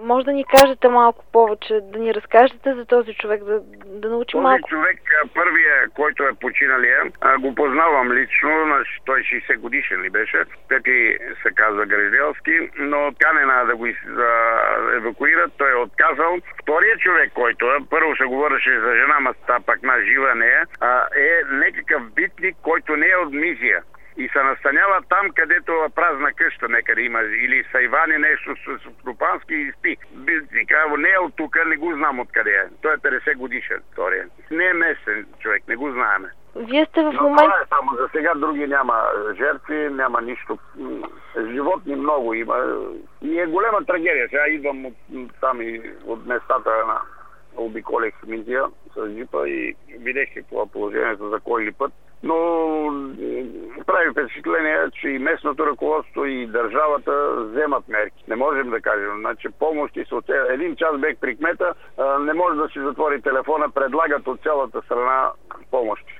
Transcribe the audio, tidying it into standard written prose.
Може да ни кажете малко повече, да ни разкажете за този човек, да научим малко. Този човек, първия, който е починалия, го познавам лично, той 60 годишен ли беше, Пепи се казва Гризделски, но канена да го евакуират, той е отказал. Вторият човек, който е, първо се говореше за жена, ма пак на жива нея, е някакъв битник, който не е от Мизия. И се настанява там, където празна къща некъде има, или са Ивани нещо с Стопански и спи. Битник, не е от тук, не го знам откъде е. Той е 50 годишен, втория. Не е местен човек, не го знаеме. Вие сте в момент... момента... това е само, за сега други няма жертви, няма нищо. Животни много има. И е голема трагедия. Сега идвам там и от местата на обиколех Мизия с джипа и видях какво е положението за кой ли път. Но прави впечатление, че и местното ръководство и държавата вземат мерки. Не можем да кажем. Значи помощи са от един час бех при кмета, не може да си затвори телефона, предлагат от цялата страна помощи.